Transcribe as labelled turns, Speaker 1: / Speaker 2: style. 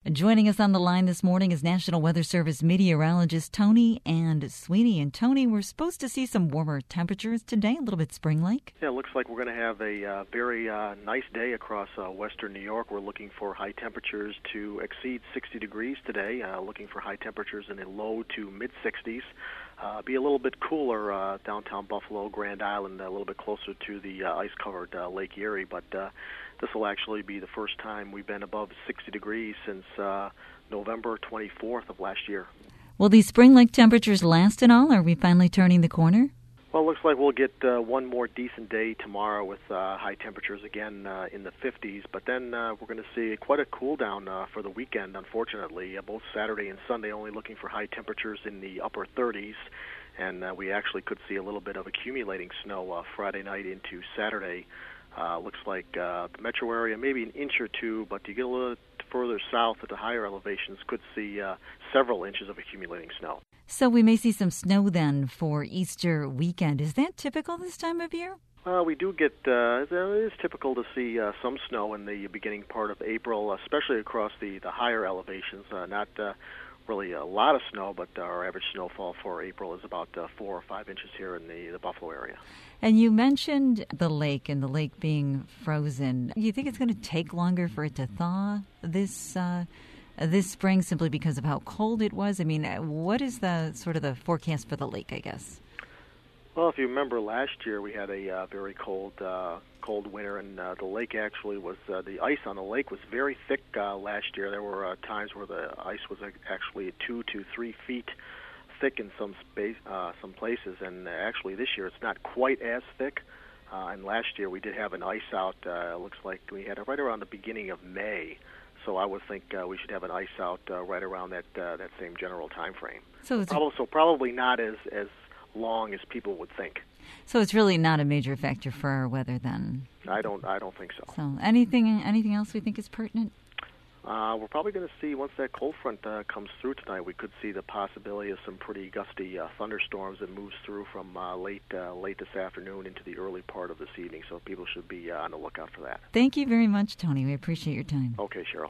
Speaker 1: Joining us on the line this morning is National Weather Service meteorologist Tony and Sweeney. And Tony, we're supposed to see some warmer temperatures today, a little bit spring-like.
Speaker 2: Yeah, it looks like we're going to have a very nice day across western New York. We're looking for high temperatures to exceed 60 degrees today, looking for high temperatures in the low to mid-60s. Be a little bit cooler downtown Buffalo, Grand Island, a little bit closer to the ice-covered Lake Erie, but this will actually be the first time we've been above 60 degrees since November 24th of last year.
Speaker 1: Will these spring-like temperatures last at all? Are we finally turning the corner?
Speaker 2: Well, it looks like we'll get one more decent day tomorrow with high temperatures again in the 50s, but then we're going to see quite a cool down for the weekend, unfortunately. Both Saturday and Sunday only looking for high temperatures in the upper 30s, and we actually could see a little bit of accumulating snow Friday night into Saturday. Looks like the metro area, maybe an inch or two, but you get a little further south at the higher elevations, could see several inches of accumulating snow.
Speaker 1: So we may see some snow then for Easter weekend. Is that typical this time of year?
Speaker 2: We do get, it is typical to see some snow in the beginning part of April, especially across the higher elevations. Not really a lot of snow, but our average snowfall for April is about 4 or 5 inches here in the Buffalo area.
Speaker 1: And you mentioned the lake and the lake being frozen. You think it's going to take longer for it to thaw this spring simply because of how cold it was? I mean, what is the sort of the forecast for the lake, I guess?
Speaker 2: Well, if you remember last year, we had a very cold winter, and the lake actually was, the ice on the lake was very thick last year. There were times where the ice was actually 2 to 3 feet thick in some places, and actually this year it's not quite as thick. And last year we did have an ice out. Looks like we had it right around the beginning of May. So I would think we should have an ice out right around that same general time frame. So probably not as long as people would think.
Speaker 1: So it's really not a major factor for our weather then?
Speaker 2: I don't think so.
Speaker 1: So anything else we think is pertinent?
Speaker 2: We're probably going to see, once that cold front comes through tonight, we could see the possibility of some pretty gusty thunderstorms that moves through from late this afternoon into the early part of this evening. So people should be on the lookout for that.
Speaker 1: Thank you very much, Tony. We appreciate your time.
Speaker 2: Okay, Cheryl.